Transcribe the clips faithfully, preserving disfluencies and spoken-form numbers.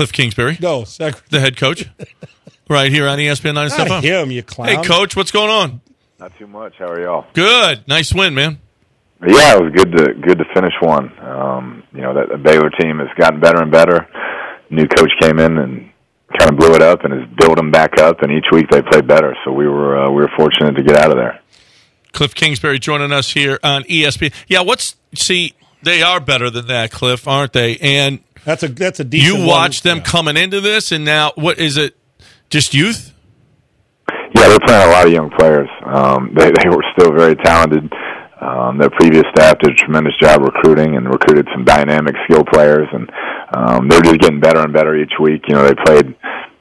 Cliff Kingsbury. No, Secretary. The head coach. Right here on E S P N ninety-seven Not him, you clown. Hey, Coach, what's going on? Not too much. How are y'all? Good. Nice win, man. Yeah, it was good to good to finish one. Um, you know, that the Baylor team has gotten better and better. New coach came in and kind of blew it up and has built them back up, and each week they play better. So we were uh, we were fortunate to get out of there. Cliff Kingsbury joining us here on E S P N. Yeah, what's see, they are better than that, Cliff, aren't they? And that's a that's a decent you watched one. them yeah. coming into this, and now what is it? Just youth? Yeah, they're playing a lot of young players. Um, they they were still very talented. Um, their previous staff did a tremendous job recruiting and recruited some dynamic skill players, and um, they're just getting better and better each week. You know, they played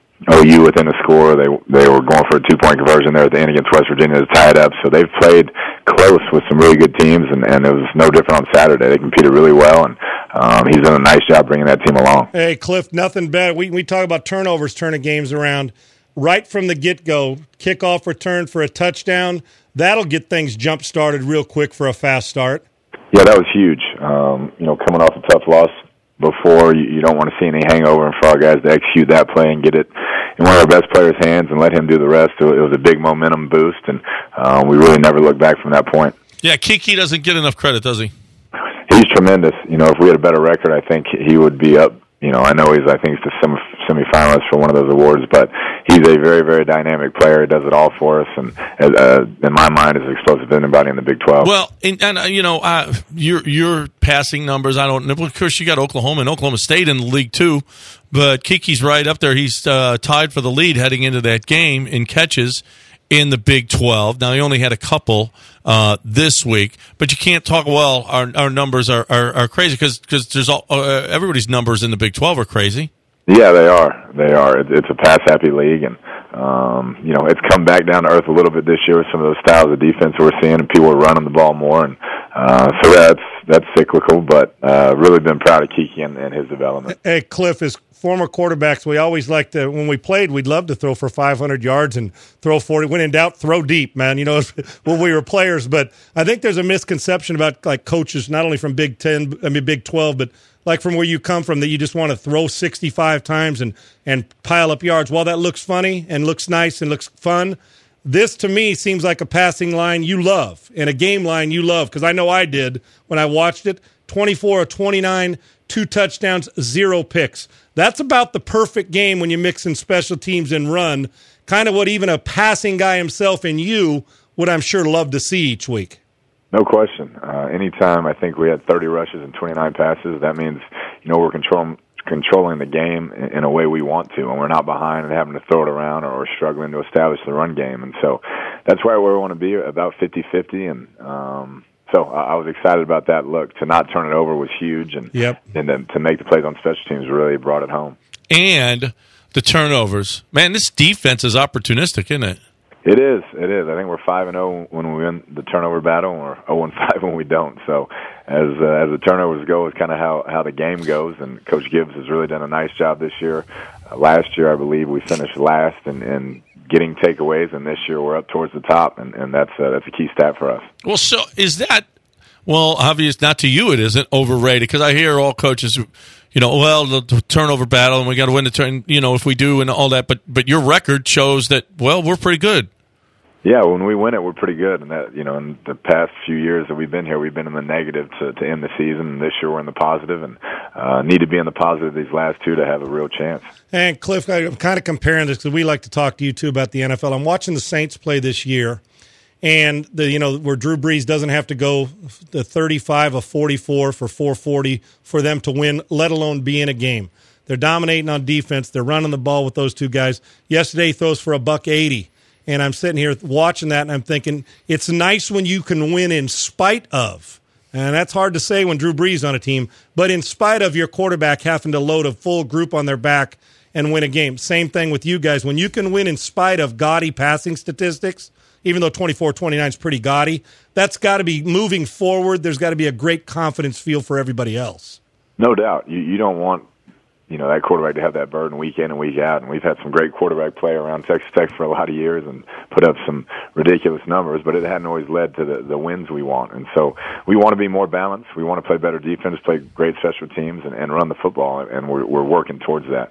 O U within a score. They they were going for a two-point conversion there at the end against West Virginia to tie it up. So they've played close with some really good teams, and, and it was no different on Saturday. They competed really well, and um, he's done a nice job bringing that team along. Hey, Cliff, nothing better. We, we talk about turnovers turning games around. Right from the get-go, kickoff return for a touchdown, that'll get things jump-started real quick for a fast start. Yeah, that was huge. Um, you know, coming off a tough loss before, you, you don't want to see any hangover, and for our guys to execute that play and get it in one of our best players' hands and let him do the rest, it was a big momentum boost, and um, we really never looked back from that point. Yeah, Kiki doesn't get enough credit, does he? He's tremendous. You know, if we had a better record, I think he would be up. You know, I know he's, I think, he's the semi semifinalist for one of those awards, but he's a very, very dynamic player. He does it all for us, and uh, in my mind, is explosive as anybody in the Big twelve. Well, and, and uh, you know, uh, your your passing numbers, I don't know. Of course, you got Oklahoma and Oklahoma State in the league too, but Kiki's right up there. He's uh, tied for the lead heading into that game in catches in the Big twelve. Now, he only had a couple uh, this week, but you can't talk, well, our our numbers are, are, are crazy because there's all, uh, everybody's numbers in the Big twelve are crazy. Yeah, they are. They are. It's a pass-happy league, and, um, you know, it's come back down to earth a little bit this year with some of those styles of defense we're seeing, and people are running the ball more, and uh, so that's that's cyclical, but uh, really been proud of Kiki and, and his development. Hey, Cliff, as former quarterbacks, we always like to, when we played, we'd love to throw for five hundred yards and throw forty. When in doubt, throw deep, man, you know, when we were players. But I think there's a misconception about, like, coaches, not only from Big Ten, I mean, Big twelve, but like from where you come from, that you just want to throw sixty-five times and, and pile up yards. While that looks funny and looks nice and looks fun, this to me seems like a passing line you love and a game line you love, because I know I did when I watched it. twenty-four of twenty-nine, two touchdowns, zero picks. That's about the perfect game when you mix in special teams and run, kind of what even a passing guy himself and you would, I'm sure, love to see each week. No question. Uh, anytime I think we had thirty rushes and twenty-nine passes, that means, you know, we're controlling controlling the game in, in a way we want to, and we're not behind and having to throw it around or, or struggling to establish the run game. And so that's where we want to be, about fifty-fifty, and um, so I, I was excited about that look. To not turn it over was huge, and, yep. and then to make the plays on special teams really brought it home. And the turnovers. Man, this defense is opportunistic, isn't it? It is. It is. I think we're five and zero when we win the turnover battle, and we're zero and five when we don't. So, as uh, as the turnovers go, is kind of how how the game goes. And Coach Gibbs has really done a nice job this year. Uh, last year, I believe we finished last in, in getting takeaways, and this year we're up towards the top, and, and that's uh, that's a key stat for us. Well, so is that? Well, obvious not to you. It isn't overrated, because I hear all coaches, you know, well, the, the turnover battle, and we got to win the turn, you know, if we do and all that. But but your record shows that, well, we're pretty good. Yeah, when we win it, we're pretty good. And that, you know, in the past few years that we've been here, we've been in the negative to, to end the season. And this year we're in the positive, and uh, need to be in the positive these last two to have a real chance. And Cliff, I'm kind of comparing this because we like to talk to you too about the N F L. I'm watching the Saints play this year. And, the you know, where Drew Brees doesn't have to go the thirty-five of forty-four for four forty for them to win, let alone be in a game. They're dominating on defense. They're running the ball with those two guys. Yesterday he throws for a buck eighty. And I'm sitting here watching that, and I'm thinking, it's nice when you can win in spite of. And that's hard to say when Drew Brees on a team. But in spite of your quarterback having to load a full group on their back and win a game. Same thing with you guys. When you can win in spite of gaudy passing statistics, even though twenty-four twenty-nine is pretty gaudy, that's got to be moving forward. There's got to be a great confidence feel for everybody else. No doubt. You, you don't want, you know, that quarterback to have that burden week in and week out. And we've had some great quarterback play around Texas Tech for a lot of years and put up some ridiculous numbers, but it hadn't always led to the, the wins we want. And so we want to be more balanced. We want to play better defense, play great special teams, and, and run the football, and we're, we're working towards that.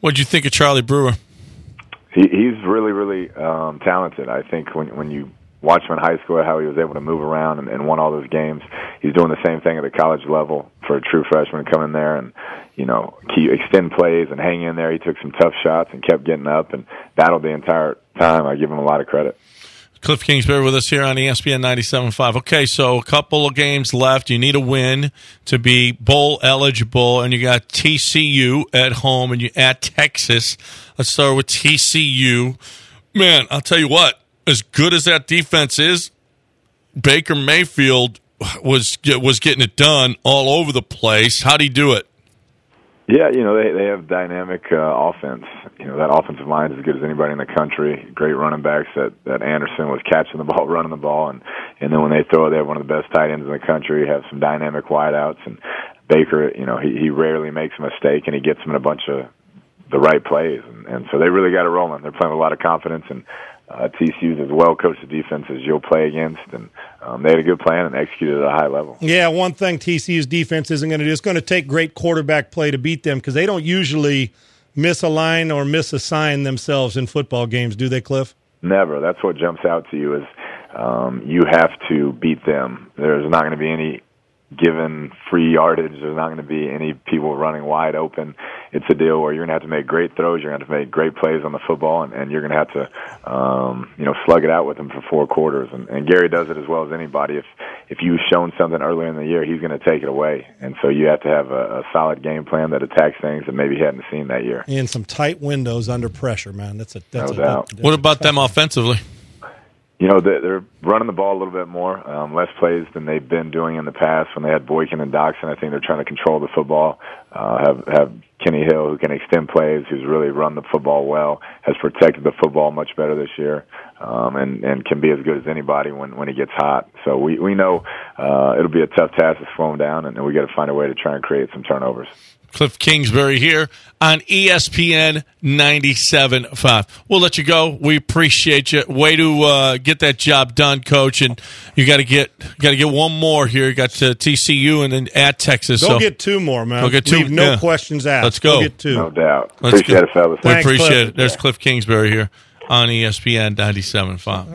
What'd you think of Charlie Brewer? He, he's really, really um, talented. I think when when you watch him in high school, how he was able to move around and, and won all those games, he's doing the same thing at the college level for a true freshman coming there and, you know, key, extend plays and hang in there. He took some tough shots and kept getting up and battled the entire time. I give him a lot of credit. Cliff Kingsbury with us here on E S P N ninety-seven point five. Okay, so a couple of games left. You need a win to be bowl eligible, and you got T C U at home, and you at Texas. Let's start with T C U. Man, I'll tell you what, as good as that defense is, Baker Mayfield was was getting it done all over the place. How'd he do it? Yeah, you know, they they have dynamic uh, offense. You know, that offensive line is as good as anybody in the country. Great running backs. That, that Anderson was catching the ball, running the ball, and, and then when they throw it, they have one of the best tight ends in the country. Have some dynamic wideouts, and Baker, you know, he, he rarely makes a mistake, and he gets them in a bunch of the right plays, and, and so they really got it rolling. They're playing with a lot of confidence, and uh, T C U's as well coached the defense as you'll play against, and um, they had a good plan and executed at a high level. Yeah, one thing T C U's defense isn't going to do, it's going to take great quarterback play to beat them because they don't usually misalign or misassign themselves in football games, do they, Cliff? Never. That's what jumps out to you is um, you have to beat them. There's not going to be any given free yardage. There's not going to be any people running wide open. It's a deal where you're going to have to make great throws. You're going to have to make great plays on the football, and, and you're going to have to, um, you know, slug it out with them for four quarters. And, and Gary does it as well as anybody. If if you've shown something earlier in the year, he's going to take it away. And so you have to have a, a solid game plan that attacks things that maybe you hadn't seen that year. In some tight windows under pressure, man. That's a that's no a, doubt. That's what about them offensively? You know, they're running the ball a little bit more, um, less plays than they've been doing in the past when they had Boykin and Doxson. I think they're trying to control the football, uh, have, have Kenny Hill who can extend plays, who's really run the football well, has protected the football much better this year, um, and, and can be as good as anybody when, when he gets hot. So we, we know uh, it'll be a tough task to slow him down, and we got to find a way to try and create some turnovers. Cliff Kingsbury here on E S P N ninety-seven point five. We'll let you go. We appreciate you. Way to uh, get that job done, Coach. And you got to get got to get one more here. You got uh, T C U and then at Texas. Go so. get two more, man. Go get two. Leave no yeah. questions asked. Let's go. Go get two. No doubt. Let's appreciate go. it, fellas. We Thanks, appreciate Cliff. it. There's Cliff Kingsbury here on E S P N ninety-seven point five.